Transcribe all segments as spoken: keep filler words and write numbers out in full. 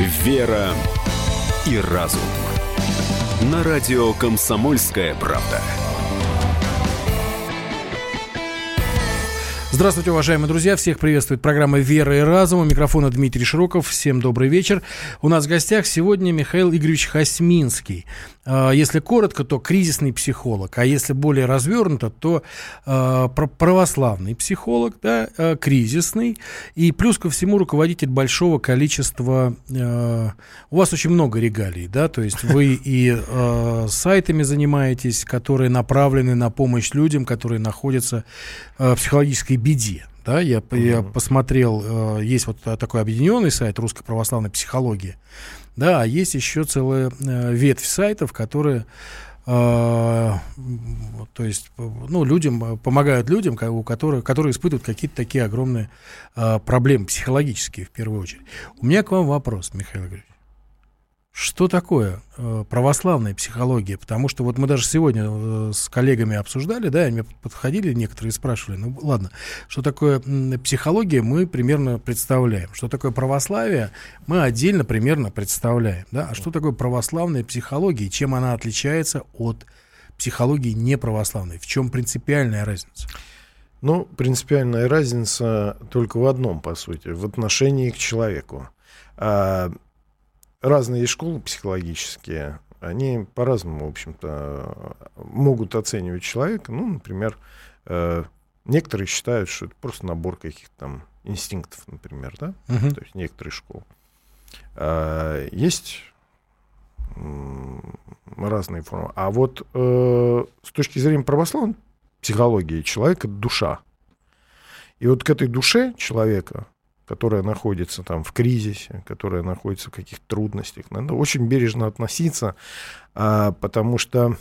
«Вера и разум». На радио «Комсомольская правда». Здравствуйте, уважаемые друзья. Всех приветствует программа «Вера и разум». У микрофона Дмитрий Широков. Всем добрый вечер. У нас в гостях сегодня Михаил Игоревич Хасминский. Если коротко, то кризисный психолог. А если более развернуто, то православный психолог, да, кризисный. И плюс ко всему руководитель большого количества... У вас очень много регалий, да? То есть вы и сайтами занимаетесь, которые направлены на помощь людям, которые находятся в психологической беде. Да, я, uh-huh. я посмотрел, э, есть вот такой объединенный сайт русской православной психологии, да, а есть еще целая э, ветвь сайтов, которые, э, то есть, ну, людям, помогают людям, у которых, которые испытывают какие-то такие огромные э, проблемы психологические, в первую очередь. У меня к вам вопрос, Михаил Игоревич. Что такое э, православная психология? Потому что вот мы даже сегодня э, с коллегами обсуждали, да, и мне подходили некоторые и спрашивали, ну ладно, что такое м, психология, мы примерно представляем. Что такое православие, мы отдельно примерно представляем. Да? А что такое православная психология и чем она отличается от психологии неправославной? В чем принципиальная разница? Ну, принципиальная разница только в одном, по сути, в отношении к человеку. А, разные школы психологические, они по-разному, в общем-то, могут оценивать человека. Ну, например, э, некоторые считают, что это просто набор каких-то там инстинктов, например, да, uh-huh. то есть некоторые школы. А, есть м, разные формы. А вот э, с точки зрения православной психологии человек — это душа. И вот к этой душе человека, которая находится там в кризисе, которая находится в каких-то трудностях, надо очень бережно относиться, а, потому что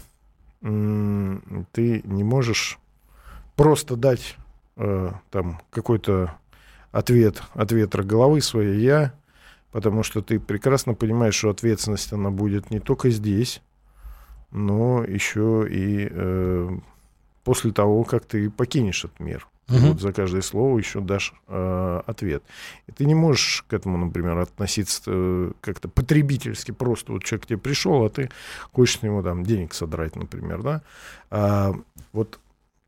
м- ты не можешь просто дать а, там какой-то ответ от ветра головы своей «я», потому что ты прекрасно понимаешь, что ответственность она будет не только здесь, но еще и э, после того, как ты покинешь этот мир. Uh-huh. Вот за каждое слово еще дашь э, ответ. И ты не можешь к этому, например, относиться э, как-то потребительски. Просто вот человек к тебе пришел, а ты хочешь с него там денег содрать, например. Да? А, вот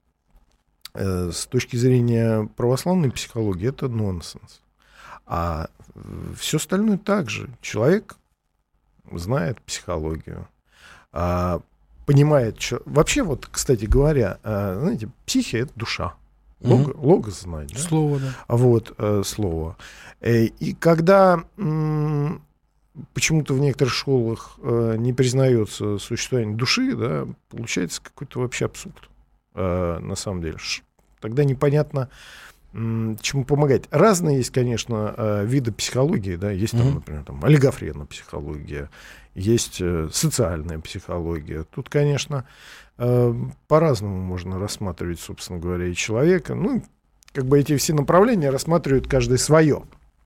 э, с точки зрения православной психологии это нонсенс. А все остальное также. Человек знает психологию, а, понимает... Что... Вообще, вот, кстати говоря, а, знаете, психия — это душа. Лог, угу. Логос знать, да? Слово, да. Вот, э, слово. Э, и когда м, почему-то в некоторых школах э, не признается существование души, да, получается какой-то вообще абсурд, э, на самом деле. Ш, тогда непонятно, м, чему помогать. Разные есть, конечно, э, виды психологии, да, есть, угу. там, например, там, олигофренная психология, есть э, социальная психология. Тут, конечно... По-разному можно рассматривать, собственно говоря, и человека. Ну, как бы эти все направления рассматривают каждый свое.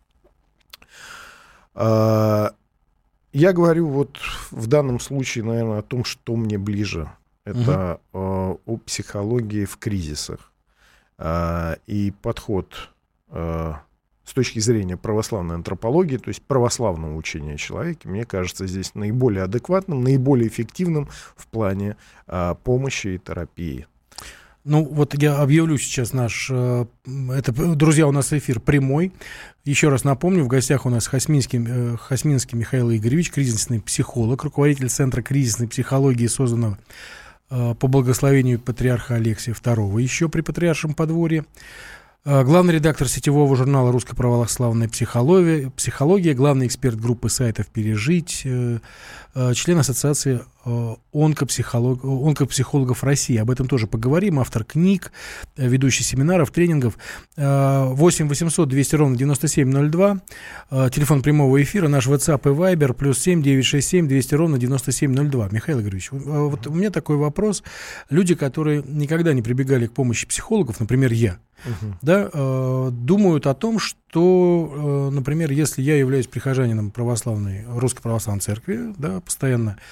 Я говорю вот в данном случае, наверное, о том, что мне ближе. Это угу. о психологии в кризисах. И подход с точки зрения православной антропологии, то есть православного учения о человеке, мне кажется, здесь наиболее адекватным, наиболее эффективным в плане а, помощи и терапии. Ну, вот я объявлю сейчас наш... Это, друзья, у нас эфир прямой. Еще раз напомню, в гостях у нас Хасминский, Хасминский Михаил Игоревич, кризисный психолог, руководитель Центра кризисной психологии, созданного по благословению патриарха Алексия второго, еще при патриаршем подворье. Главный редактор сетевого журнала «Русская православная психология», психология, главный эксперт группы сайтов «Пережить», член ассоциации онкопсихолог, онкопсихологов России. Об этом тоже поговорим. Автор книг, ведущий семинаров, тренингов. восемь восемьсот двести ровно девяносто семь ноль два. Телефон прямого эфира. Наш WhatsApp и Viber. Плюс семь девятьсот шестьдесят семь двести ровно девяносто семь ноль два. Михаил Игоревич, вот у меня такой вопрос. Люди, которые никогда не прибегали к помощи психологов, например, я, uh-huh. да, э, думают о том, что, э, например, если я являюсь прихожанином православной, Русской православной церкви, да, постоянно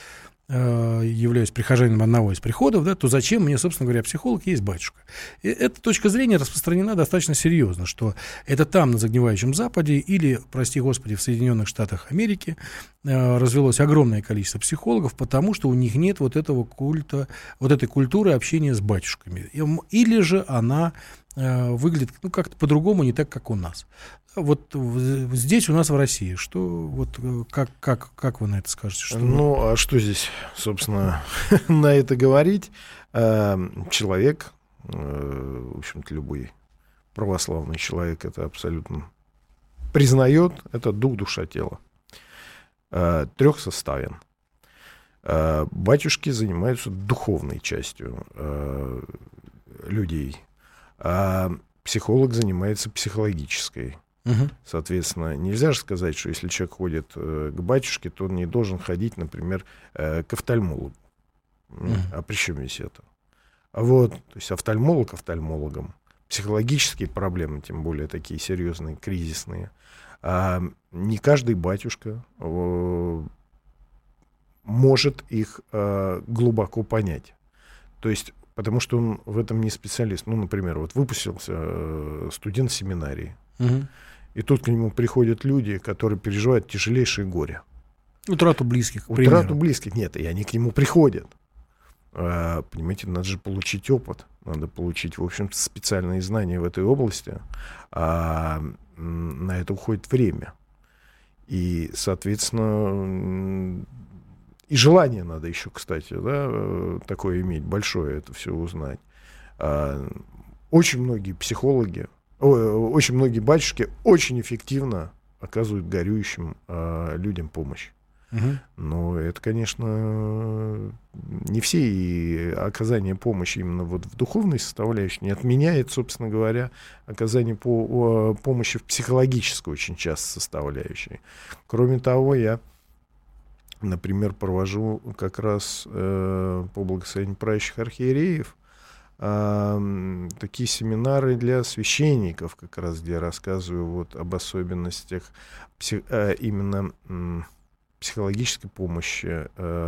являюсь прихожанином одного из приходов, да, то зачем мне, собственно говоря, психолог, есть батюшка? И эта точка зрения распространена достаточно серьезно, что это там, на загнивающем Западе, или, прости господи, в Соединенных Штатах Америки развелось огромное количество психологов, потому что у них нет вот этого культа, вот этой культуры общения с батюшками. Или же она выглядит, ну, как-то по-другому, не так, как у нас. Вот здесь у нас в России, что вот как, как, как вы на это скажете? Что ну, вы... а что здесь, собственно, на это говорить? Человек, в общем-то, любой православный человек это абсолютно признает, это дух, душа, тело. Трехсоставен. Батюшки занимаются духовной частью людей, а психолог занимается психологической. Угу. Соответственно, нельзя же сказать, что если человек ходит э, к батюшке, то он не должен ходить, например, э, к офтальмологу. Угу. А при чем здесь это? А вот, то есть офтальмолог офтальмологом. Психологические проблемы, тем более такие серьезные, кризисные. А не каждый батюшка э, может их э, глубоко понять. То есть, потому что он в этом не специалист. Ну, например, вот выпустился э, студент семинарии. Угу. И тут к нему приходят люди, которые переживают тяжелейшее горе. Утрату близких, к Утрату примеру. близких. Нет, и они к нему приходят. А, понимаете, надо же получить опыт. Надо получить, в общем, специальные знания в этой области. А на это уходит время. И, соответственно, и желание надо еще, кстати, да, такое иметь, большое это все узнать. А, очень многие психологи, очень многие батюшки очень эффективно оказывают горюющим э, людям помощь. Угу. Но это, конечно, не все, и оказание помощи именно вот в духовной составляющей не отменяет, собственно говоря, оказание по, о, помощи в психологической очень часто составляющей. Кроме того, я, например, провожу как раз э, по благословению правящих архиереев такие семинары для священников, как раз где я рассказываю вот об особенностях псих, именно психологической помощи,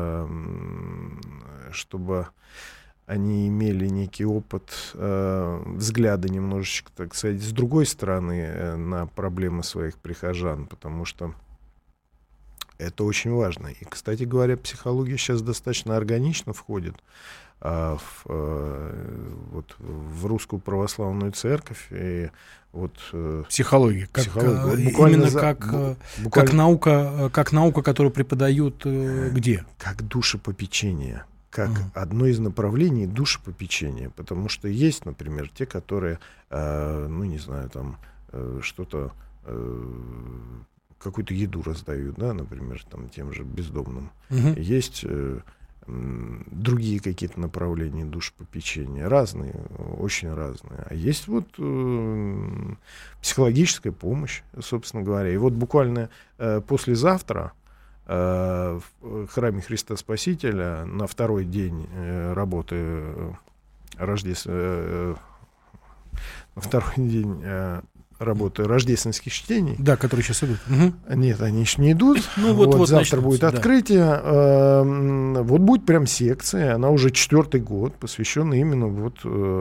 чтобы они имели некий опыт взгляда немножечко, так сказать, с другой стороны на проблемы своих прихожан, потому что это очень важно. И, кстати говоря, психология сейчас достаточно органично входит А в, э, вот, в русскую православную церковь и вот психология, как, психология. Вот именно за, как, буквально, как наука, как наука, которую преподают э, где? Как душепопечение, как uh-huh. одно из направлений душепопечения, потому что есть, например, те, которые, э, ну не знаю, там э, что-то э, какую-то еду раздают, да, например, там тем же бездомным. Uh-huh. Есть э, другие какие-то направления душепопечения, разные, очень разные. А есть вот э, психологическая помощь, собственно говоря. И вот буквально э, послезавтра э, в храме Христа Спасителя на второй день э, работы э, Рождества, э, на второй день э, работы рождественских чтений. Да, которые сейчас идут. Угу. Нет, они еще не идут. Ну, вот, вот, вот завтра будет да. открытие. Вот будет прям секция. Она уже четвертый год, посвященная именно вот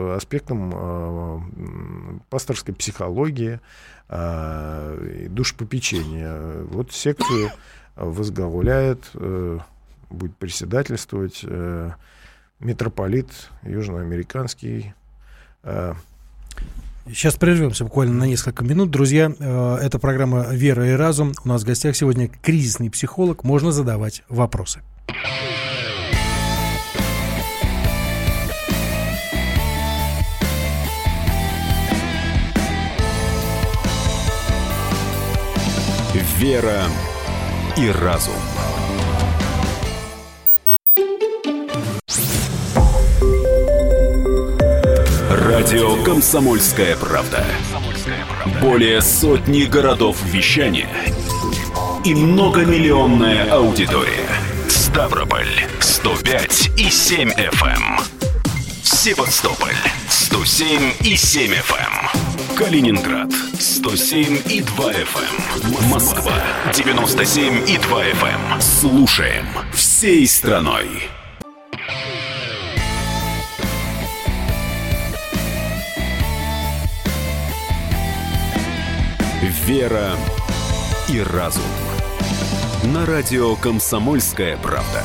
аспектам пасторской психологии, душепопечения. Вот секцию возглавляет, будет председательствовать митрополит южноамериканский. Сейчас прервемся буквально на несколько минут. Друзья, это программа «Вера и разум». У нас в гостях сегодня кризисный психолог. Можно задавать вопросы. «Вера и разум». Радио «Комсомольская правда». Более сотни городов вещания и многомиллионная аудитория. Ставрополь сто пять и семь эф эм. Севастополь сто семь и семь эф эм. Калининград сто семь и два эф эм. Москва девяносто семь и два эф эм. Слушаем все. всей страной. Вера и разум. На радио «Комсомольская правда».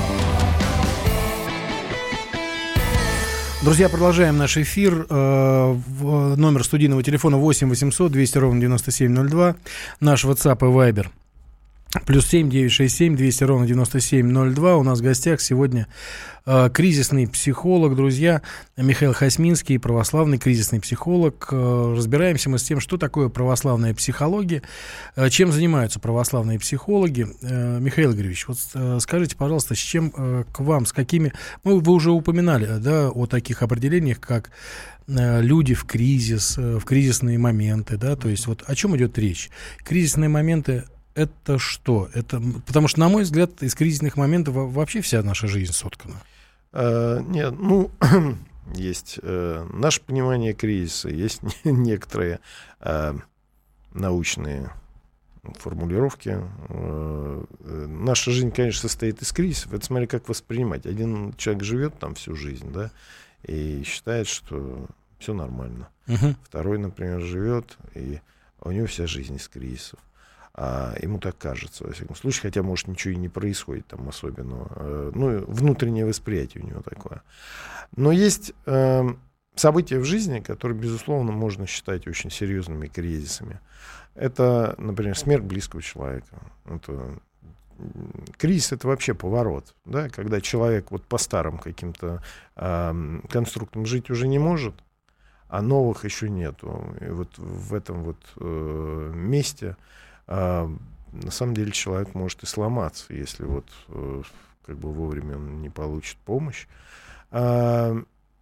Друзья, продолжаем наш эфир. Номер студийного телефона восемь восемьсот двести ровно девяносто семь ноль два. Наш WhatsApp и Viber. Плюс семь девятьсот шестьдесят семь двести ровно девяносто семь ноль два. У нас в гостях сегодня э, кризисный психолог, друзья, Михаил Хасминский, православный кризисный психолог. Э, разбираемся мы с тем, что такое православная психология, э, чем занимаются православные психологи. Э, Михаил Игоревич, вот э, скажите, пожалуйста, с чем э, к вам, с какими... Ну, вы уже упоминали, да, о таких определениях, как э, люди в кризис, э, в кризисные моменты, да, то есть вот о чем идет речь? Кризисные моменты — это что? Это, потому что, на мой взгляд, из кризисных моментов вообще вся наша жизнь соткана. А, нет, ну, есть э, наше понимание кризиса, есть некоторые э, научные формулировки. Э, наша жизнь, конечно, состоит из кризисов. Это смотри, как воспринимать. Один человек живет там всю жизнь, да, и считает, что все нормально. Uh-huh. Второй, например, живет, и у него вся жизнь из кризисов. А ему так кажется, во всяком случае, хотя, может, ничего и не происходит там особенного. Ну, внутреннее восприятие у него такое. Но есть э, события в жизни, которые, безусловно, можно считать очень серьезными кризисами. Это, например, смерть близкого человека. Это, кризис — это вообще поворот, да? Когда человек вот по старым каким-то э, конструктам жить уже не может, а новых еще нету. И вот в этом вот э, месте... А, на самом деле человек может и сломаться, если вот э, как бы вовремя он не получит помощь. А,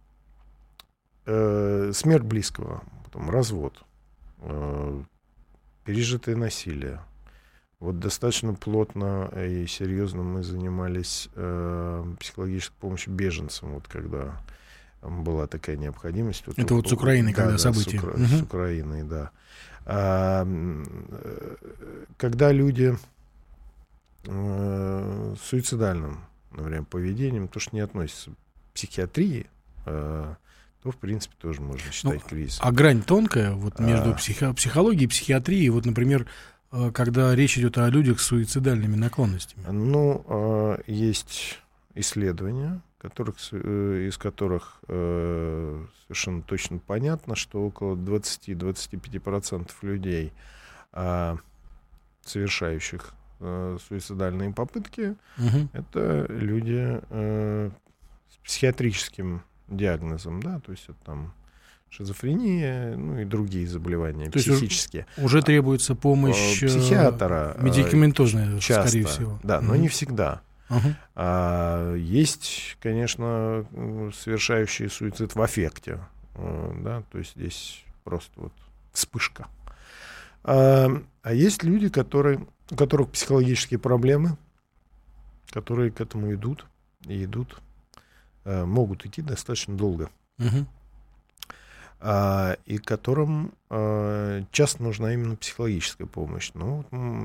э, смерть близкого, потом развод, э, пережитое насилие. Вот достаточно плотно и серьезно мы занимались э, психологической помощью беженцам, вот когда была такая необходимость. Вот, Это вот с Украиной, да, когда да, события. С, Укра... угу. с Украиной, да. А, когда люди э, с суицидальным, например, поведением, то, что не относится к психиатрии, э, то, в принципе, тоже можно считать ну, кризисом. А грань тонкая вот между а... психо- психологией и психиатрией, вот, например, э, когда речь идет о людях с суицидальными наклонностями? Ну, э, есть исследования, которых, из которых э, совершенно точно понятно, что около двадцать-двадцать пять процентов людей, э, совершающих э, суицидальные попытки, угу. это люди э, с психиатрическим диагнозом, да, то есть это там шизофрения, ну и другие заболевания то психические. Уже, уже требуется помощь психиатра, медикаментозная, часто, скорее всего. Да, но угу. не всегда. Uh-huh. А, есть, конечно, совершающие суицид в аффекте, да, то есть здесь просто вот вспышка. А, а есть люди, которые, у которых психологические проблемы, которые к этому идут и идут, а, могут идти достаточно долго. Uh-huh. А, и которым а, часто нужна именно психологическая помощь. Ну,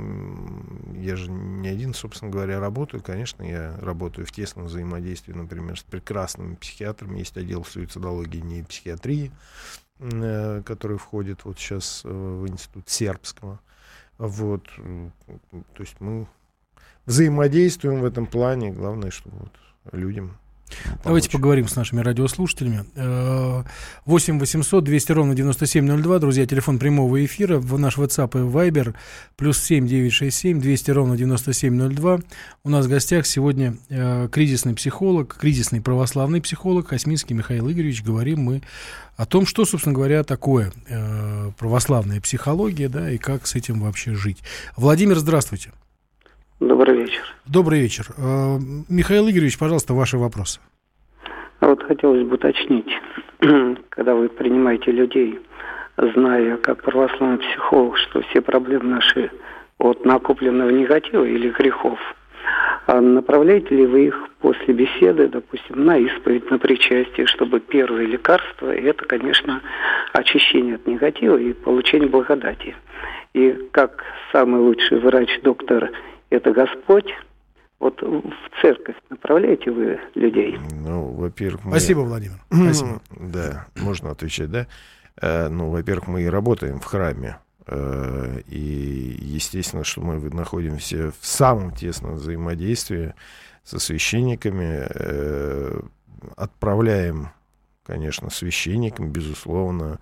я же не один, собственно говоря, работаю. Конечно, я работаю в тесном взаимодействии, например, с прекрасными психиатрами. Есть отдел суицидологии и нейропсихиатрии, а, который входит вот сейчас в институт Сербского. Вот. То есть мы взаимодействуем в этом плане. Главное, чтобы вот людям... Давайте поговорим с нашими радиослушателями. восемь восемьсот двести ровно девяносто семь ноль два, друзья, телефон прямого эфира, в наш WhatsApp и Viber, плюс семь девятьсот шестьдесят семь двести ровно девяносто семь ноль два. У нас в гостях сегодня э, кризисный психолог, кризисный православный психолог Хасминский Михаил Игоревич. Говорим мы о том, что, собственно говоря, такое э, православная психология, да, и как с этим вообще жить. Владимир, здравствуйте. Добрый вечер. Добрый вечер. Михаил Игоревич, пожалуйста, ваши вопросы. А вот хотелось бы уточнить, когда вы принимаете людей, зная, как православный психолог, что все проблемы наши от накопленного негатива или грехов, а направляете ли вы их после беседы, допустим, на исповедь, на причастие, чтобы первое лекарство, и это, конечно, очищение от негатива и получение благодати. И как самый лучший врач-доктор это Господь, Вот в церковь направляете вы людей? Ну, во-первых... Мы... Спасибо, Владимир. Спасибо. Да, можно отвечать, да? Ну, во-первых, мы и работаем в храме. И, естественно, что мы находимся в самом тесном взаимодействии со священниками. Отправляем, конечно, священникам, безусловно.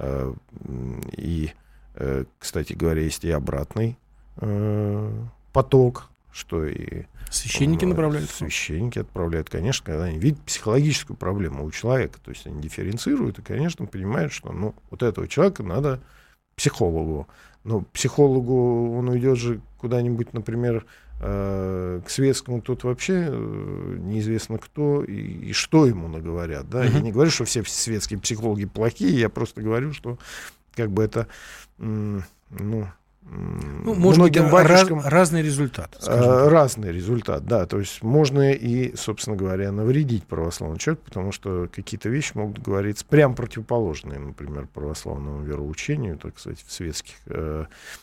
И, кстати говоря, есть и обратный поток, что и... Священники ну, направляют? Священники отправляют, конечно, когда они видят психологическую проблему у человека. То есть они дифференцируют и, конечно, понимают, что ну, вот этого человека надо психологу. Но психологу он уйдет же куда-нибудь, например, э, к светскому, тут вообще э, неизвестно кто и, и что ему наговорят. Да? Uh-huh. Я не говорю, что все светские психологи плохие, я просто говорю, что как бы это... М- ну, Ну, может быть, раз, разный результат. А, разный результат, да. То есть можно и, собственно говоря, навредить православному человеку, потому что какие-то вещи могут говориться прям противоположные, например, православному вероучению, так сказать, в светских э,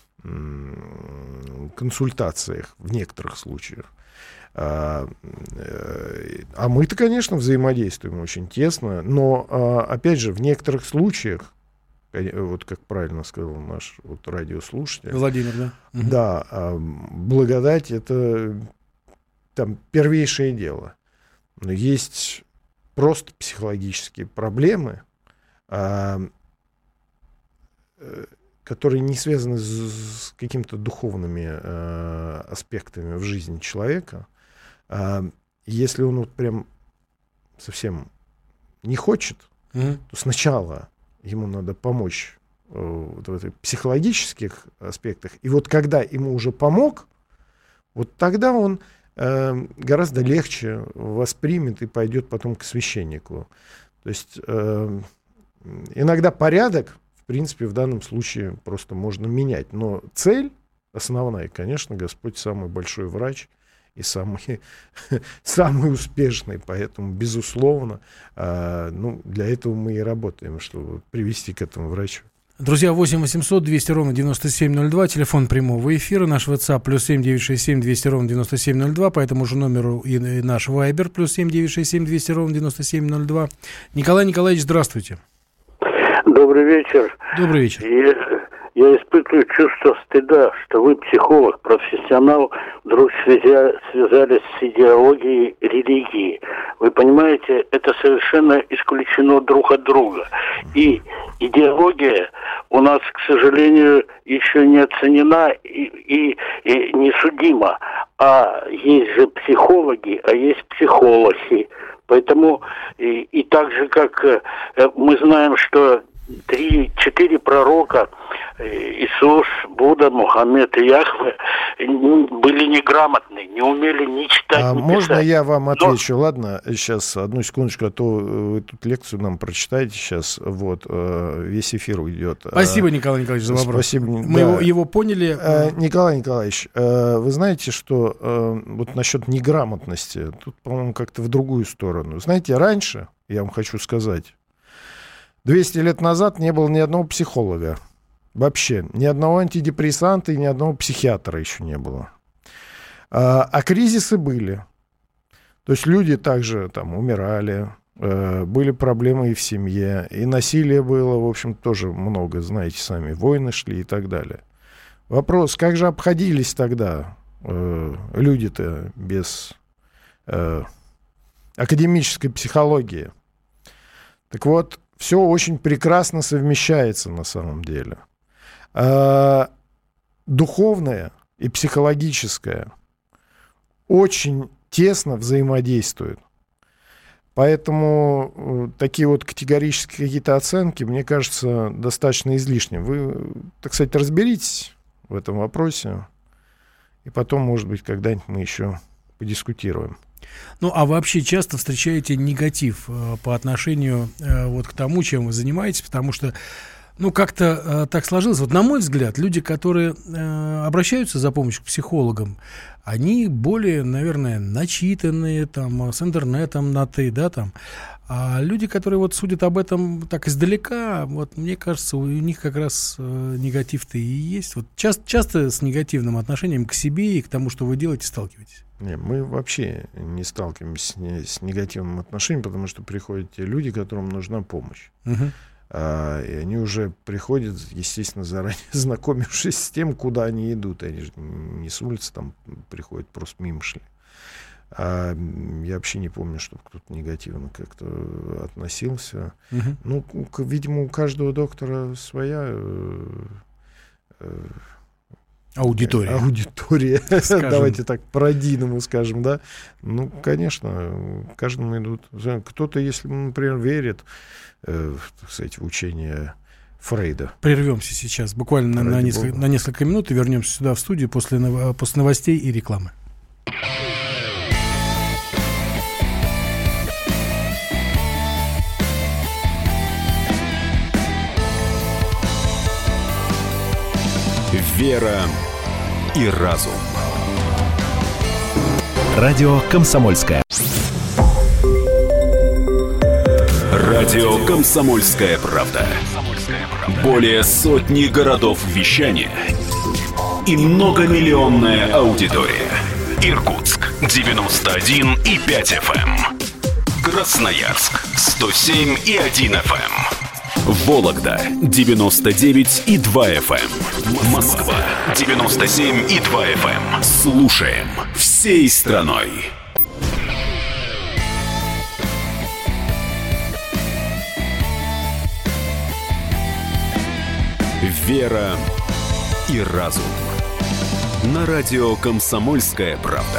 э, консультациях в некоторых случаях. А, э, а мы-то, конечно, взаимодействуем очень тесно, но, а, опять же, в некоторых случаях, вот как правильно сказал наш вот, радиослушатель. Владимир, да? Да, а, благодать — это там первейшее дело. Но есть просто психологические проблемы, а, которые не связаны с, с какими-то духовными а, аспектами в жизни человека. А, если он вот прям совсем не хочет, mm-hmm. то сначала ему надо помочь э, вот в этих психологических аспектах. И вот когда ему уже помог, вот тогда он э, гораздо легче воспримет и пойдет потом к священнику. То есть э, иногда порядок, в принципе, в данном случае просто можно менять. Но цель основная, конечно, Господь самый большой врач и самый, самый успешный. Поэтому, безусловно, э, ну, для этого мы и работаем, чтобы привести к этому врачу. Друзья, восемь восемьсот двести ровно девяносто семь ноль два, телефон прямого эфира, наш WhatsApp плюс семь девятьсот шестьдесят семь двести ровно девяносто семь ноль два, по этому же номеру и, и наш Viber плюс семь девятьсот шестьдесят семь двести ровно девяносто семь ноль два. Николай Николаевич, здравствуйте. Добрый вечер. Добрый вечер. Я, я испытываю чувство стыда, что вы, психолог, профессионал, вдруг связя, связались с идеологией религии. Вы понимаете, это совершенно исключено друг от друга. И идеология у нас, к сожалению, еще не оценена и, и, и не судима. А есть же психологи, а есть психологи. Поэтому и, и так же, как э, мы знаем, что три-четыре пророка, Иисус, Будда, Мухаммед и Яхве, были неграмотны, не умели ни читать, а ни можно писать. Я вам отвечу? Но... Ладно, сейчас, одну секундочку, а то вы тут лекцию нам прочитаете сейчас, вот, весь эфир уйдет. Спасибо, Николай Николаевич, за вопрос. Спасибо. Мы да. его, его поняли. Николай Николаевич, вы знаете, что вот насчет неграмотности, тут, по-моему, как-то в другую сторону. Знаете, раньше, я вам хочу сказать, двести лет назад не было ни одного психолога. Вообще. Ни одного антидепрессанта и ни одного психиатра еще не было. А, а кризисы были. То есть люди также там умирали. Э, были проблемы и в семье. И насилия было, в общем, тоже много. Знаете сами, войны шли и так далее. Вопрос, как же обходились тогда э, люди-то без э, академической психологии? Так вот, все очень прекрасно совмещается на самом деле. А, духовное и психологическое очень тесно взаимодействуют. Поэтому э, такие вот категорические какие-то оценки, мне кажется, достаточно излишни. Вы, так сказать, разберитесь в этом вопросе, и потом, может быть, когда-нибудь мы еще подискутируем. Ну, а вообще часто встречаете негатив э, по отношению э, вот к тому, чем вы занимаетесь, потому что, ну, как-то э, так сложилось. Вот, на мой взгляд, люди, которые э, обращаются за помощью к психологам, они более, наверное, начитанные, там, с интернетом на «ты», да, там. А люди, которые вот судят об этом так издалека, вот, мне кажется, у них как раз э, негатив-то и есть. Вот часто, часто с негативным отношением к себе и к тому, что вы делаете, сталкиваетесь. Не, мы вообще не сталкиваемся с, не, с негативным отношением, потому что приходят те люди, которым нужна помощь. Угу. А, и они уже приходят, естественно, заранее знакомившись с тем, куда они идут. Они же не с улицы там приходят, просто мимо шли. А я вообще не помню, чтобы кто-то негативно как-то относился. Угу. Ну, к, видимо, у каждого доктора своя э, э, аудитория. Аудитория. Давайте так по-родийному скажем, да. Ну, конечно, каждому идут. Кто-то, если, например, верит, э, так сказать, в учение Фрейда. Прервемся сейчас буквально на, на, несколько, на несколько минут и вернемся сюда в студию после, после новостей и рекламы. Вера и разум. Радио «Комсомольская». Радио «Комсомольская правда». Более сотни городов вещания и многомиллионная аудитория. Иркутск девяносто один и пять эф эм, Красноярск сто семь и один эф эм, Вологда девяносто девять и два эф эм, Москва девяносто семь и два эф эм. Слушаем всей страной. Вера и разум. На радио «Комсомольская правда».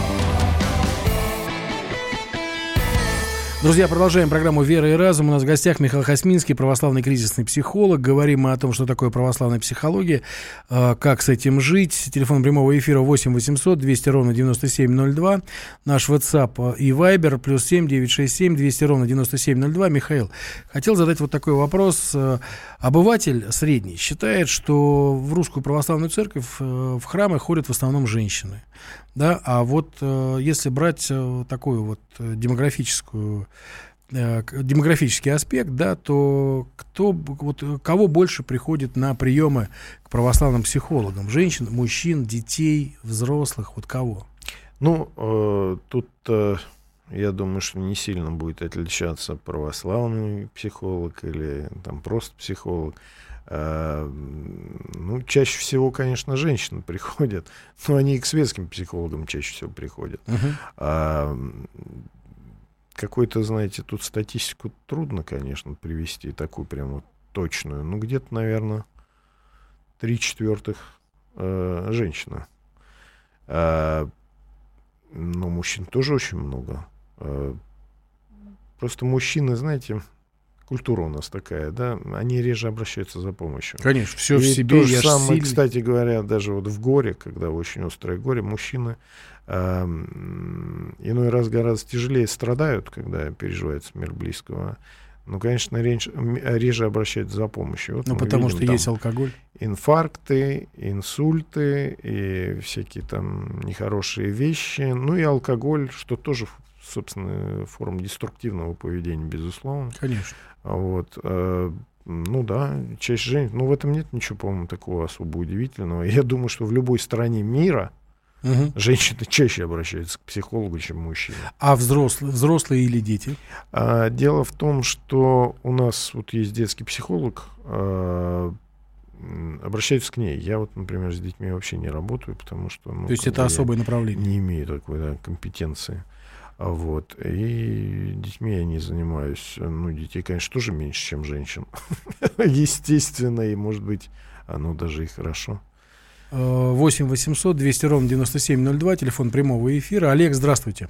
Друзья, продолжаем программу «Вера и разум». У нас в гостях Михаил Хасминский, православный кризисный психолог. Говорим мы о том, что такое православная психология, как с этим жить. Телефон прямого эфира восемь восемьсот двести ровно девяносто семь ноль два. Наш WhatsApp и Viber плюс семь девятьсот шестьдесят семь двести ровно девяносто семь ноль два. Михаил, хотел задать вот такой вопрос. Обыватель средний считает, что в русскую православную церковь в храмы ходят в основном женщины. Да, а вот э, если брать э, такую вот демографическую, э, демографический аспект, да, то кто, вот, кого больше приходит на приемы к православным психологам? Женщин, мужчин, детей, взрослых, вот кого? Ну, э, тут э, я думаю, что не сильно будет отличаться православный психолог или там просто психолог. Ну, чаще всего, конечно, женщины приходят, но они и к светским психологам чаще всего приходят. Uh-huh. А, какой-то, знаете, тут статистику трудно, конечно, привести, такую прямо точную. Ну, где-то, наверное, три четвертых э, женщина. А, но мужчин тоже очень много. А, просто мужчины, знаете... Культура у нас такая, да, они реже обращаются за помощью. Конечно, все и в себе. То же я самое, сильный. Кстати говоря, даже вот в горе, когда очень острое горе, мужчины э, иной раз гораздо тяжелее страдают, когда переживают смерть близкого. Ну, конечно, реже, реже обращаются за помощью. Вот ну, потому видим, что есть алкоголь. Инфаркты, инсульты и всякие там нехорошие вещи. Ну и алкоголь, что тоже, собственно, форма деструктивного поведения, безусловно. Конечно. Вот, э, ну да, чаще женщин. Ну, в этом нет ничего, по-моему, такого особо удивительного. Я думаю, что в любой стране мира угу. женщины чаще обращаются к психологу, чем мужчины. А взрослые, взрослые или дети? А, дело в том, что у нас вот есть детский психолог, а, обращаются к ней. Я вот, например, с детьми вообще не работаю, потому что... Ну, то есть это особое направление? Не имею такой, да, компетенции. Вот. И детьми я не занимаюсь. Ну, детей, конечно, тоже меньше, чем женщин. Естественно, и, может быть, оно даже и хорошо. восемь восемьсот двести ровно девяносто семь ноль два, телефон прямого эфира. Олег, здравствуйте.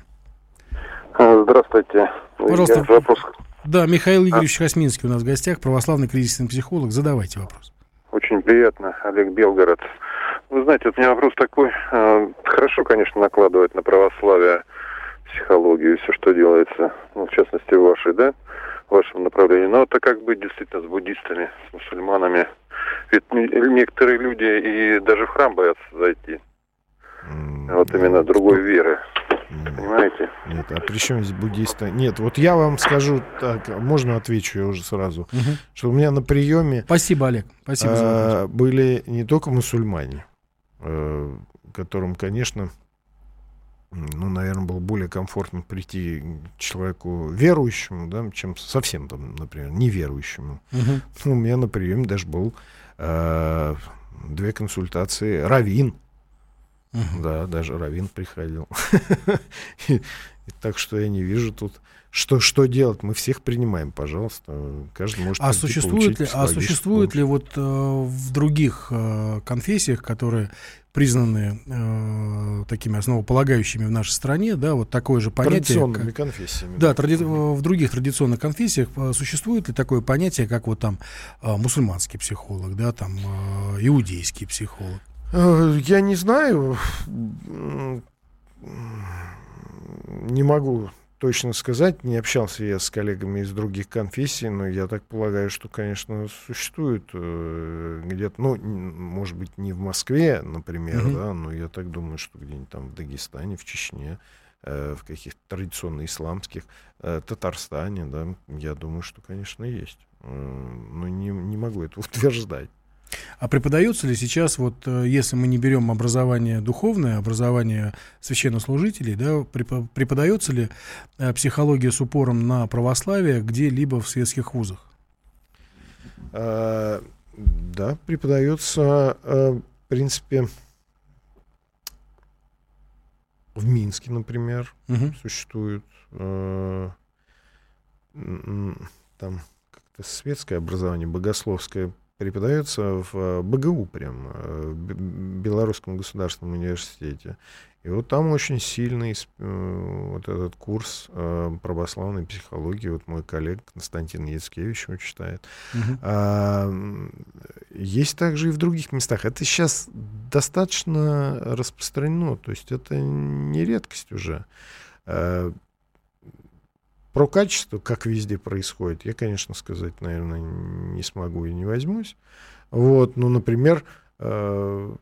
Здравствуйте. Пожалуйста. Вопрос. Да, Михаил Игоревич а? Хасминский у нас в гостях, православный кризисный психолог. Задавайте вопрос. Очень приятно, Олег, Белгород. Вы знаете, вот у меня вопрос такой. Хорошо, конечно, накладывать на православие психологию, все, что делается, ну, в частности, в вашей, да, в вашем направлении. Но это как быть действительно с буддистами, с мусульманами? Ведь некоторые люди и даже в храм боятся зайти. Mm, вот именно нет, другой что... веры. Mm. Понимаете? Нет, а при чем здесь буддисты? Нет, вот я вам скажу так, можно отвечу я уже сразу, uh-huh. что у меня на приеме... Спасибо, Олег. Спасибо за вопрос. Были не только мусульмане, которым, конечно... ну, наверное, было более комфортно прийти к человеку верующему, да, чем совсем, там, например, неверующему. Uh-huh. Ну, у меня на приеме даже был э, две консультации раввин. Uh-huh. Да, даже раввин приходил. Так что я не вижу тут, что, что делать. Мы всех принимаем, пожалуйста. Каждый может а существует ли, а существует ли вот э, в других э, конфессиях, которые признаны э, такими основополагающими в нашей стране, да, вот такое же понятие... Традиционными как, конфессиями. Да, тради, в других традиционных конфессиях э, существует ли такое понятие, как вот там э, мусульманский психолог, да, там э, иудейский психолог? Я не знаю. Не могу точно сказать. Не общался я с коллегами из других конфессий, но я так полагаю, что, конечно, существует э, где-то, ну, может быть, не в Москве, например, mm-hmm. да, но я так думаю, что где-нибудь там в Дагестане, в Чечне, э, в каких-то традиционно исламских, э, Татарстане, да, я думаю, что, конечно, есть. Э, но не, не могу это утверждать. А преподается ли сейчас, вот, если мы не берем образование духовное, образование священнослужителей, да, преподается ли психология с упором на православие где-либо в светских вузах? А, да, преподается, в принципе, в Минске, например, угу. существует там как-то светское образование, богословское, преподается в БГУ прям, в Белорусском государственном университете. И вот там очень сильный вот этот курс православной психологии. Вот мой коллега Константин Яцкевич его читает. Uh-huh. А, есть также и в других местах. Это сейчас достаточно распространено. То есть это не редкость уже. А, про качество, как везде происходит, я, конечно, сказать, наверное, не смогу и не возьмусь. Вот, ну, например, э,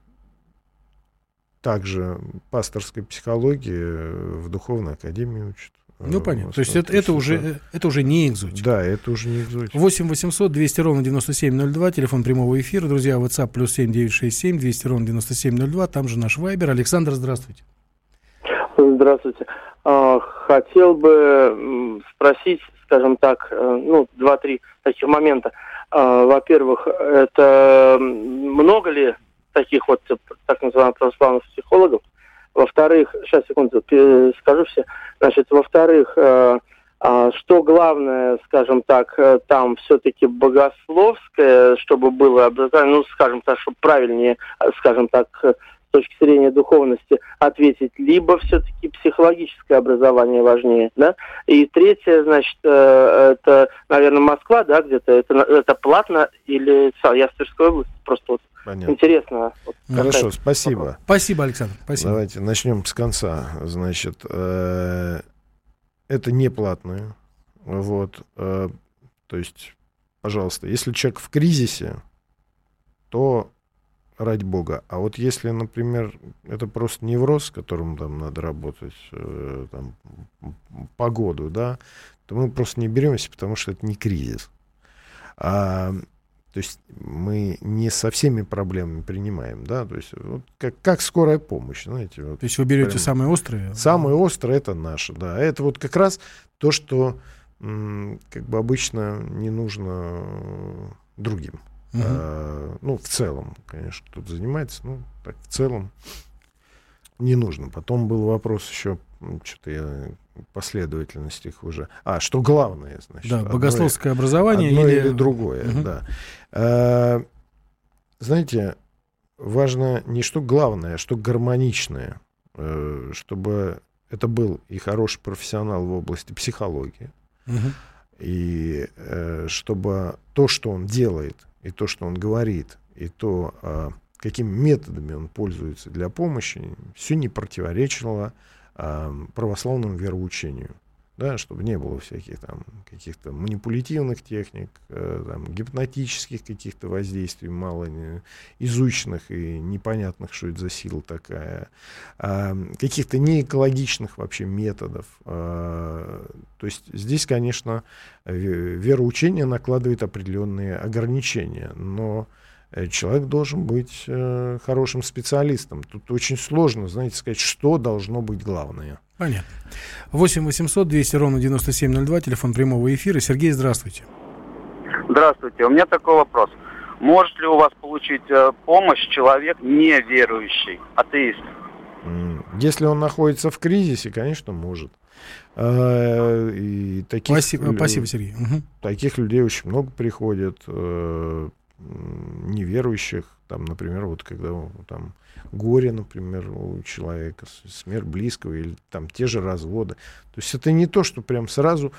также пасторской психологии в духовной академии учат. Ну, понятно. То есть это, это, уже, это уже не экзотика. Да, это уже не экзотика. восемь восемьсот двести ровно девяносто семь ноль два, телефон прямого эфира. Друзья, WhatsApp плюс семь девятьсот шестьдесят семь двести ровно девяносто семь ноль два, там же наш Вайбер. Александр, здравствуйте. Здравствуйте. Хотел бы спросить, скажем так, ну, два-три таких момента. Во-первых, это много ли таких вот так называемых православных психологов? Во-вторых, сейчас, секунду, скажу все. Значит, во-вторых, что главное, скажем так, там все-таки богословское, чтобы было образование, ну, скажем так, чтобы правильнее, скажем так, с точки зрения духовности ответить, либо все-таки психологическое образование важнее, да? И третье, значит, это, наверное, Москва, да, где-то, это, это платно или я в Тверской области, просто вот понятно. Интересно. Вот, хорошо, какая... спасибо. Спасибо, Александр, спасибо. Давайте начнем с конца. Значит, э, это не платное, вот, э, то есть, пожалуйста, если человек в кризисе, то ради бога. А вот если, например, это просто невроз, с которым там надо работать э, там, по году, да, то мы просто не беремся, потому что это не кризис. А, то есть мы не со всеми проблемами принимаем, да, то есть вот как, как скорая помощь, знаете. Вот, то есть вы берете прям, самые острые? Самые острые — это наши, да. Это вот как раз то, что м, как бы обычно не нужно другим. Uh-huh. А, ну, в целом, конечно, кто-то занимается, ну, так, в целом не нужно. Потом был вопрос еще, что-то я последовательность их уже. А, что главное, значит? Да, богословское одно, образование одно или... или другое, uh-huh. да. А, знаете, важно не что главное, а что гармоничное, чтобы это был и хороший профессионал в области психологии, uh-huh. и чтобы то, что он делает, и то, что он говорит, и то, а, какими методами он пользуется для помощи, все не противоречило а, православному вероучению. Да, чтобы не было всяких там каких-то манипулятивных техник, э, там, гипнотических каких-то воздействий, мало не, изученных и непонятных, что это за сила такая, э, каких-то неэкологичных вообще методов. Э, то есть здесь, конечно, вероучение накладывает определенные ограничения, но человек должен быть э, хорошим специалистом. Тут очень сложно, знаете, сказать, что должно быть главное. Понятно. восемь восемьсот двести ровно девяносто семь ноль два, телефон прямого эфира. Сергей, здравствуйте. Здравствуйте. У меня такой вопрос. Может ли у вас получить э, помощь человек неверующий, атеист? Если он находится в кризисе, конечно, может. А, и таких, спасибо, спасибо, Сергей. Угу. Таких людей очень много приходит, э, неверующих. Там, например, вот когда там горе, например, у человека, смерть близкого или там те же разводы. То есть это не то, что прям сразу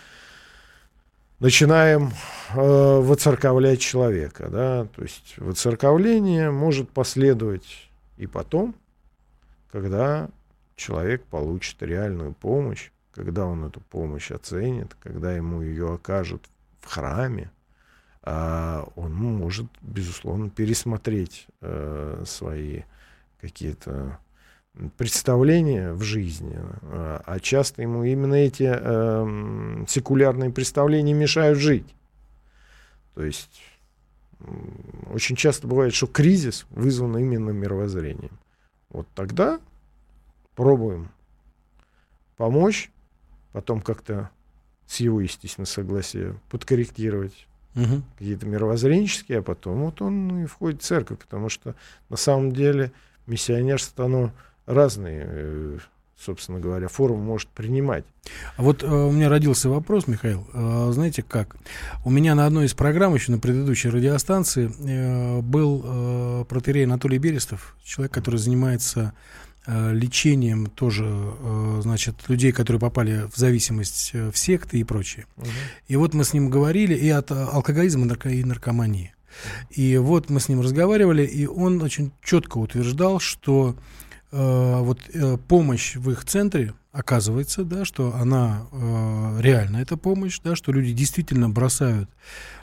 начинаем э, воцерковлять человека, да, то есть воцерковление может последовать и потом, когда человек получит реальную помощь, когда он эту помощь оценит, когда ему ее окажут в храме, э, он может, безусловно, пересмотреть э, свои какие-то представления в жизни, а часто ему именно эти э, секулярные представления мешают жить. То есть очень часто бывает, что кризис вызван именно мировоззрением. Вот тогда пробуем помочь, потом как-то с его, естественно, согласия подкорректировать угу. какие-то мировоззренческие, а потом вот он и входит в церковь, потому что на самом деле миссионерство, оно разные, собственно говоря, формы может принимать. А вот э, у меня родился вопрос, Михаил. Э, знаете как? У меня на одной из программ, еще на предыдущей радиостанции, э, был э, протоиерей Анатолий Берестов, человек, который занимается э, лечением тоже, э, значит, людей, которые попали в зависимость в секты и прочее. Угу. И вот мы с ним говорили и от алкоголизма, и наркомании. И вот мы с ним разговаривали, и он очень четко утверждал, что э, вот э, помощь в их центре, оказывается, да, что она э, реальна, эта помощь, да, что люди действительно бросают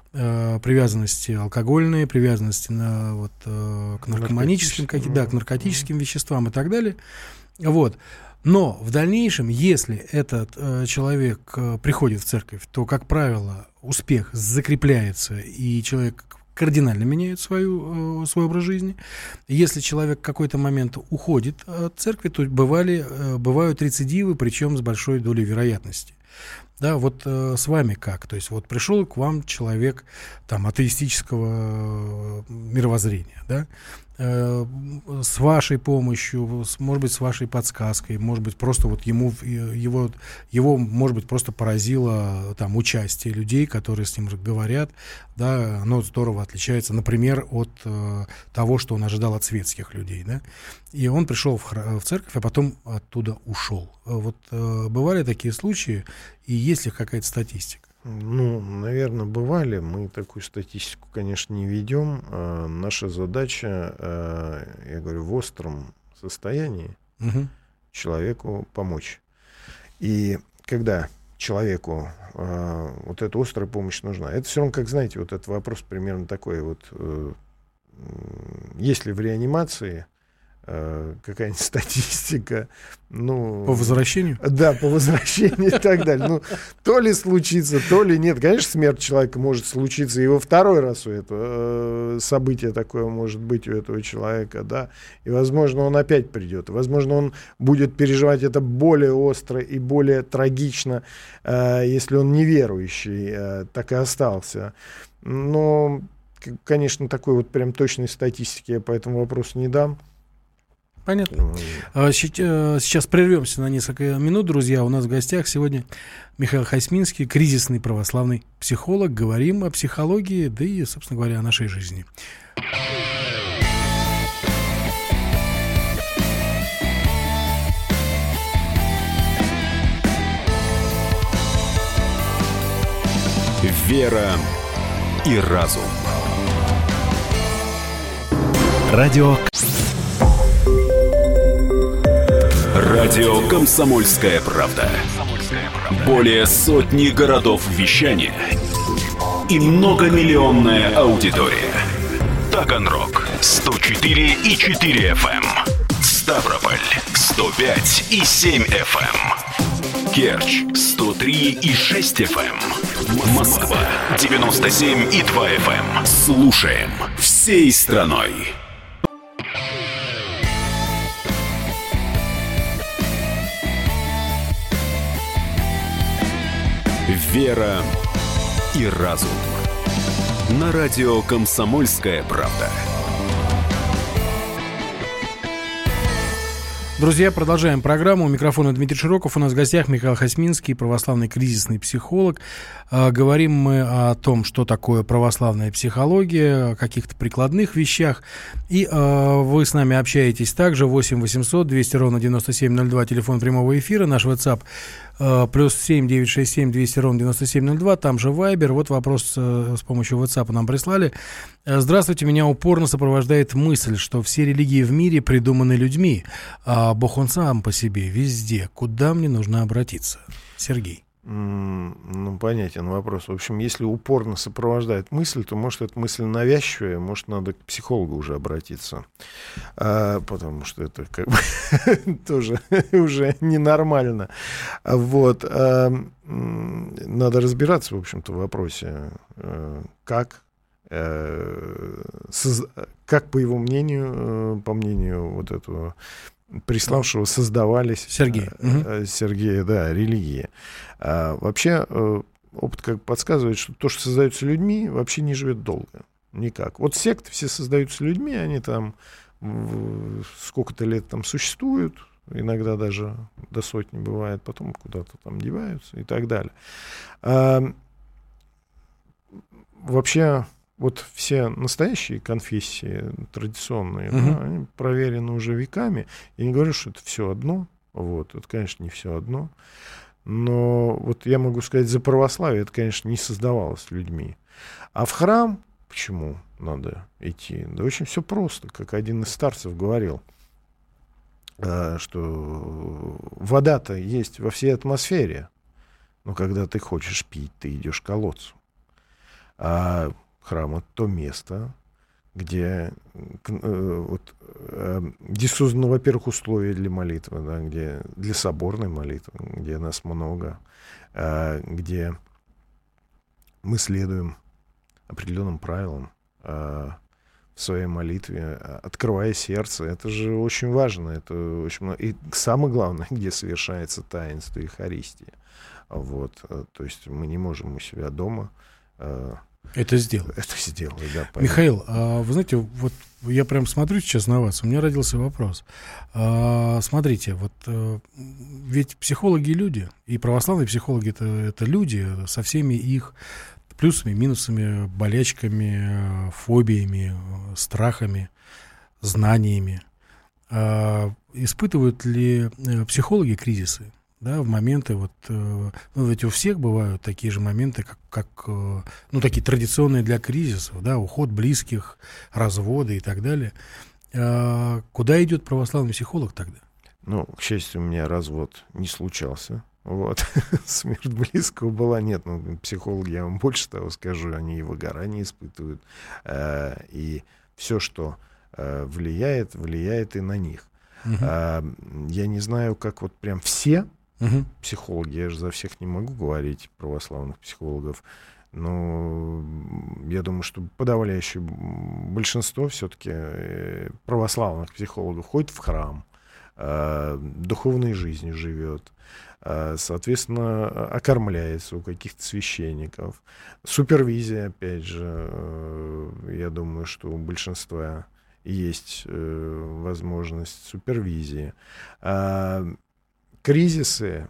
э, привязанности алкогольные, привязанности на, вот, э, к наркоманическим, каким, да, к наркотическим веществам и так далее. Вот. Но в дальнейшем, если этот э, человек э, приходит в церковь, то, как правило, успех закрепляется, и человек кардинально меняет свою, свой образ жизни. Если человек в какой-то момент уходит от церкви, то бывали, бывают рецидивы, причем с большой долей вероятности. Да, вот э, с вами как? То есть вот пришел к вам человек там, атеистического мировоззрения, да? э, с вашей помощью, с, может быть, с вашей подсказкой, может быть, просто вот ему, его, его, может быть, просто поразило там, участие людей, которые с ним говорят, да, оно здорово отличается, например, от э, того, что он ожидал от светских людей, да? И он пришел в, хра- в церковь, а потом оттуда ушел. Вот э, бывали такие случаи, и есть ли какая-то статистика? Ну, наверное, бывали. Мы такую статистику, конечно, не ведем. А наша задача, а, я говорю, в остром состоянии угу. человеку помочь. И когда человеку а, вот эта острая помощь нужна, это все равно, как, знаете, вот этот вопрос примерно такой. Вот, э, есть ли в реанимации какая-нибудь статистика, ну... По возвращению? Да, по возвращению и так далее. Ну, то ли случится, то ли нет. Конечно, смерть человека может случиться, и во второй раз у этого события такое может быть у этого человека, да, и, возможно, он опять придет. Возможно, он будет переживать это более остро и более трагично, если он неверующий, так и остался. Но, конечно, такой вот прям точной статистики я по этому вопросу не дам. Понятно. Сейчас прервемся на несколько минут, друзья. У нас в гостях сегодня Михаил Хасминский, кризисный православный психолог. Говорим о психологии, да и, собственно говоря, о нашей жизни. Вера и разум. Радио Радио «Комсомольская правда». Более сотни городов вещания и многомиллионная аудитория. Таганрог сто четыре и четыре эф эм, Ставрополь сто пять и семь эф эм, Керчь сто три и шесть эф эм, Москва девяносто семь и два эф эм. Слушаем всей страной. Вера и разум. На радио «Комсомольская правда». Друзья, продолжаем программу. У микрофона Дмитрий Широков. У нас в гостях Михаил Хасминский, православный кризисный психолог. А, говорим мы о том, что такое православная психология, о каких-то прикладных вещах. И а, вы с нами общаетесь также. восемь восемьсот двести ровно девяносто семь ноль два, телефон прямого эфира. Наш WhatsApp а, плюс семь девятьсот шестьдесят семь двести ровно девяносто семь ноль два. Там же Viber. Вот вопрос а, с помощью WhatsApp нам прислали. Здравствуйте, меня упорно сопровождает мысль, что все религии в мире придуманы людьми, а Бог он сам по себе, везде. Куда мне нужно обратиться? Сергей. Mm, ну, понятен вопрос. В общем, если упорно сопровождает мысль, то, может, эта мысль навязчивая, может, надо к психологу уже обратиться. А, потому что это как бы тоже уже ненормально. Вот. А, надо разбираться, в общем-то, в вопросе, как как, по его мнению, по мнению вот этого приславшего, создавались Сергей. Сергея, да, религии. А, вообще, опыт как подсказывает, что то, что создается людьми, вообще не живет долго. Никак. Вот секты все создаются людьми, они там сколько-то лет там существуют, иногда даже до сотни бывает, потом куда-то там деваются и так далее. А, вообще... Вот все настоящие конфессии, традиционные, uh-huh. да, они проверены уже веками. Я не говорю, что это все одно. Вот, это, конечно, не все одно. Но вот я могу сказать, за православие это, конечно, не создавалось людьми. А в храм почему надо идти? Да очень все просто. Как один из старцев говорил, что вода-то есть во всей атмосфере. Но когда ты хочешь пить, ты идешь к колодцу. А храм — это то место, где, э, вот, э, где созданы, во-первых, условия для молитвы, да, где, для соборной молитвы, где нас много, э, где мы следуем определенным правилам э, в своей молитве, открывая сердце. Это же очень важно. Это очень... И самое главное, где совершается таинство Евхаристии. Вот. То есть мы не можем у себя дома... Э, Это сделать. Это сделать, да. Понятно. Михаил, а вы знаете, вот я прям смотрю сейчас на вас, у меня родился вопрос. А, смотрите, вот а, ведь психологи люди, и православные психологи это, это люди со всеми их плюсами, минусами, болячками, фобиями, страхами, знаниями. А, испытывают ли психологи кризисы? Да, в моменты, вот, э, ну, ведь у всех бывают такие же моменты, как, как э, ну, такие традиционные для кризисов, да, уход близких, разводы и так далее. Э, куда идет православный психолог тогда? Ну, к счастью, у меня развод не случался. Вот. Смерть близкого была. Нет, ну, психологи, я вам больше того скажу, они и выгорание испытывают. Э, и все, что э, влияет, влияет и на них. Uh-huh. Э, я не знаю, как вот прям все Uh-huh. психологи, я же за всех не могу говорить, православных психологов, но я думаю, что подавляющее большинство все-таки православных психологов ходит в храм, э, духовной жизнью живет, э, соответственно, окормляется у каких-то священников. Супервизия, опять же, э, я думаю, что у большинства есть э, возможность супервизии. Э, Кризисы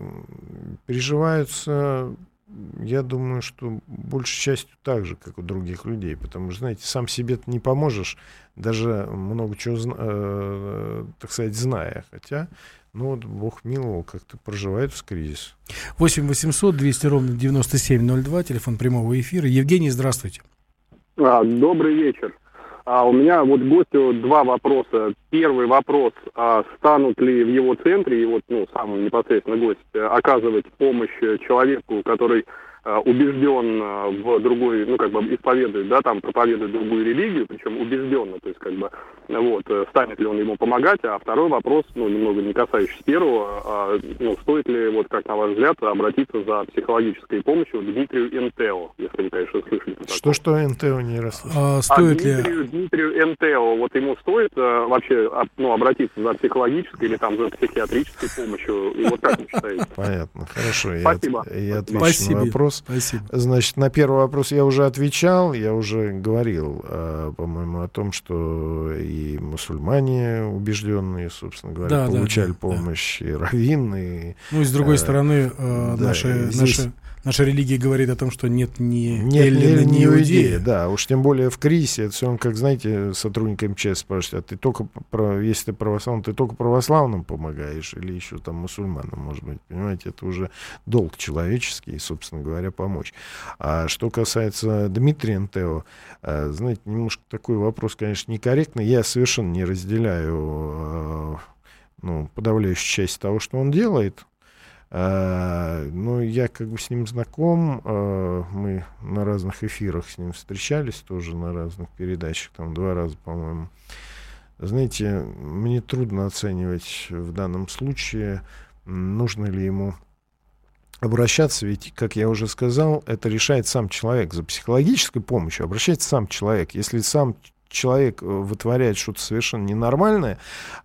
переживаются, я думаю, что большей частью так же, как у других людей, потому что, знаете, сам себе ты не поможешь, даже много чего, э, так сказать, зная, хотя, ну, вот Бог миловал, как-то проживает с кризис. восемь восемьсот двести ровно девяносто семь ноль два, телефон прямого эфира. Евгений, здравствуйте. А, добрый вечер. А у меня вот гостю два вопроса. Первый вопрос, а станут ли в его центре, и вот, ну, сам непосредственно гость, оказывать помощь человеку, который убежден в другой, ну, как бы исповедует, да, там, проповедует другую религию, причем убежденно, то есть, как бы, вот, станет ли он ему помогать, а второй вопрос, ну, немного не касающийся первого, а, ну, стоит ли, вот, как на ваш взгляд, обратиться за психологической помощью к Дмитрию Энтео, если вы, конечно, слышали. Что-что Энтео не расслышал? А, стоит а Дмитрию, ли... Дмитрию Энтео, вот ему стоит а, вообще, а, ну, обратиться за психологической или там за психиатрической помощью, и вот как вы считаете? Понятно, хорошо, Спасибо. я, я отвечу Спасибо. на вопрос. Спасибо. Значит, на первый вопрос я уже отвечал, я уже говорил, э, по-моему, о том, что и мусульмане убежденные, собственно говоря, Да, получали да, да, помощь, и раввины. И, ну и с другой э, стороны, э, да, наши, здесь... наши, наша религия говорит о том, что нет ни Нет, эллина, не, ни не иудея. иудеи, да, уж тем более в кризисе, это все, он, как, знаете, сотрудник эм че эс спрашивает, а ты только, если ты православный, ты только православным помогаешь или еще там мусульманам, может быть, понимаете, это уже долг человеческий, собственно говоря, помочь. А что касается Дмитрия Энтео, знаете, немножко такой вопрос, конечно, некорректный, я совершенно не разделяю, ну, подавляющую часть того, что он делает. Uh, ну, я как бы с ним знаком, uh, мы на разных эфирах с ним встречались, тоже на разных передачах, там два раза, по-моему. Знаете, мне трудно оценивать в данном случае, нужно ли ему обращаться, ведь, как я уже сказал, это решает сам человек. За психологической помощью обращается сам человек. Если сам человек вытворяет что-то совершенно ненормальное,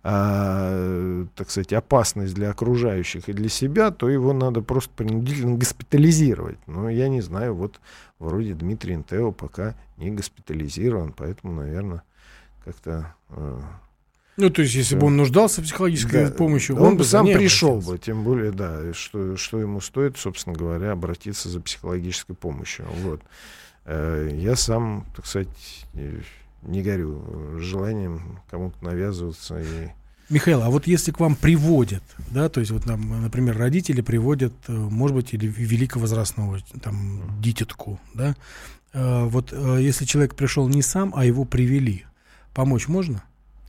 а, так сказать, опасность для окружающих и для себя, то его надо просто принудительно госпитализировать. Но я не знаю, вот вроде Дмитрий Энтео пока не госпитализирован, поэтому, наверное, как-то... А, ну, то есть, если бы он нуждался в психологической да, помощи, он, он бы бы сам пришел обратился. бы, тем более, да, что, что ему стоит, собственно говоря, обратиться за психологической помощью. Вот. Я сам, так сказать, не горю желанием кому-то навязываться. И... Михаил, а вот если к вам приводят, да, то есть вот, нам, например, родители приводят, может быть, или великовозрастного, там, дитятку, да, вот если человек пришел не сам, а его привели, помочь можно?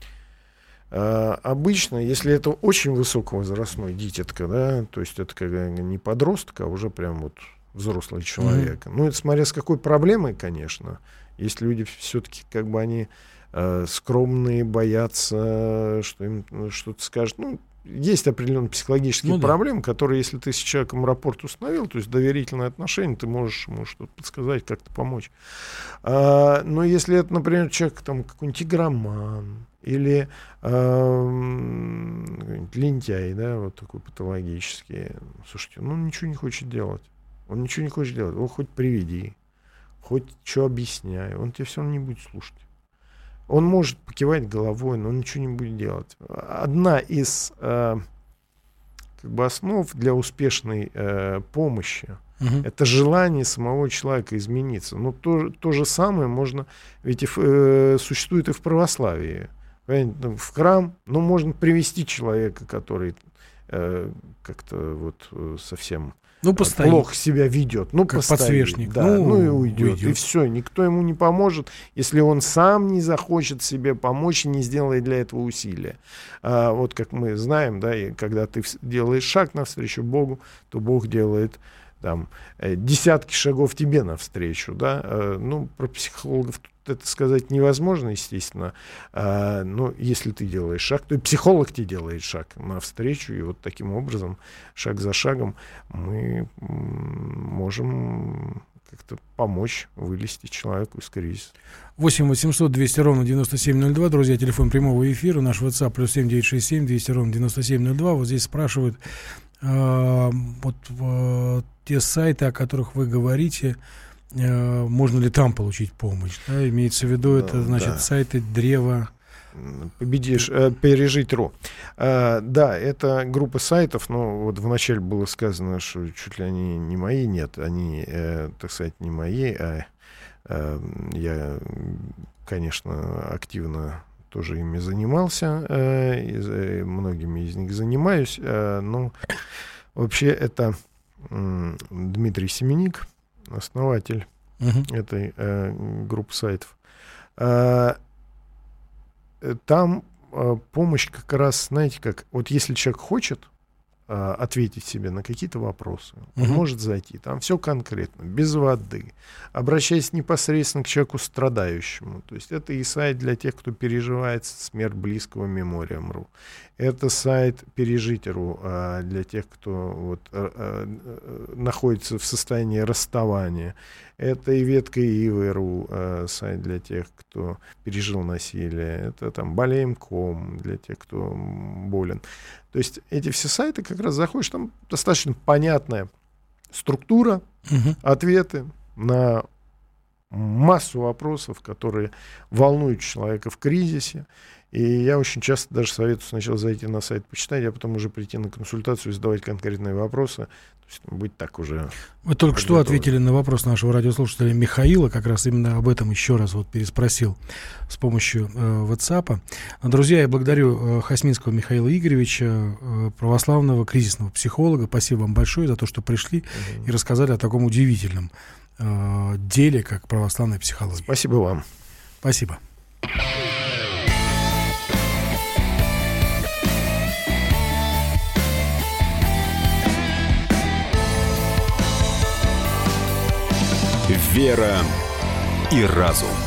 А, обычно, если это очень высоковозрастной дитятка, да, то есть это как не подросток, а уже прям вот взрослый человек. Mm-hmm. Ну, это смотря с какой проблемой, конечно. Есть люди все-таки, как бы они э, скромные, боятся, что им что-то скажут. Ну, есть определенные психологические ну, проблемы, да. которые, если ты с человеком рапорт установил, то есть доверительное отношение, ты можешь ему что-то подсказать, как-то помочь. А, но если это, например, человек там какой-нибудь игроман или э, лентяй, да, вот такой патологический, слушайте, ну он ничего не хочет делать. Он ничего не хочет делать. Он хоть приведи, хоть что объясняй, он тебе все равно не будет слушать. Он может покивать головой, но он ничего не будет делать. Одна из э, как бы основ для успешной э, помощи uh-huh. это желание самого человека измениться. Но то, то же самое можно, ведь и, э, существует и в православии. В храм, ну, можно привести человека, который э, как-то вот совсем ну, плохо себя ведет, ну, как постоит, подсвечник, да, ну, ну и уйдет, уйдет, и все, никто ему не поможет, если он сам не захочет себе помочь и не сделает для этого усилия. А, вот как мы знаем, да, и когда ты делаешь шаг навстречу Богу, то Бог делает там десятки шагов тебе навстречу, да, а, ну, про психологов это сказать невозможно, естественно, а, но если ты делаешь шаг, то и психолог тебе делает шаг навстречу, и вот таким образом, шаг за шагом, мы можем как-то помочь вылезти человеку из кризиса. восемь восемьсот двести ровно девяносто семь ноль два, друзья, телефон прямого эфира, наш WhatsApp плюс семь девятьсот шестьдесят семь двести ровно девяносто семь ноль два, вот здесь спрашивают, э, вот э, те сайты, о которых вы говорите, можно ли там получить помощь? Да? Имеется в виду, это значит да. сайты Древа. Победишь, э, пережить РУ. Э, да, это группа сайтов, но вот вначале было сказано, что чуть ли они не мои, нет, они, э, так сказать, не мои, а э, я, конечно, активно тоже ими занимался, э, и, э, многими из них занимаюсь, э, но вообще это э, Дмитрий Семеник, основатель uh-huh. этой э, группы сайтов. Э, там э, помощь как раз, знаете, как, вот если человек хочет, а, ответить себе на какие-то вопросы, он Мгм. может зайти. Там все конкретно, без воды, обращаясь непосредственно к человеку страдающему. То есть это и сайт для тех, кто переживает смерть близкого, Мемориам.ру. Это сайт Пережить.ру а, для тех, кто вот, а, а, находится в состоянии расставания. Это и ветка Ивы.ру, а, сайт для тех, кто пережил насилие. Это там болеем точка ком для тех, кто болен. То есть эти все сайты, как раз заходишь, там достаточно понятная структура, Мгм. ответы на массу вопросов, которые волнуют человека в кризисе. И я очень часто даже советую сначала зайти на сайт, почитать, а потом уже прийти на консультацию и задавать конкретные вопросы. То есть быть так уже... Вы только что подготовленным. ответили на вопрос нашего радиослушателя Михаила, как раз именно об этом еще раз вот переспросил с помощью э, WhatsApp. Друзья, я благодарю э, Хасминского Михаила Игоревича, э, православного кризисного психолога. Спасибо вам большое за то, что пришли Мгм. и рассказали о таком удивительном э, деле, как православная психология. Спасибо вам. Спасибо. «Вера и разум».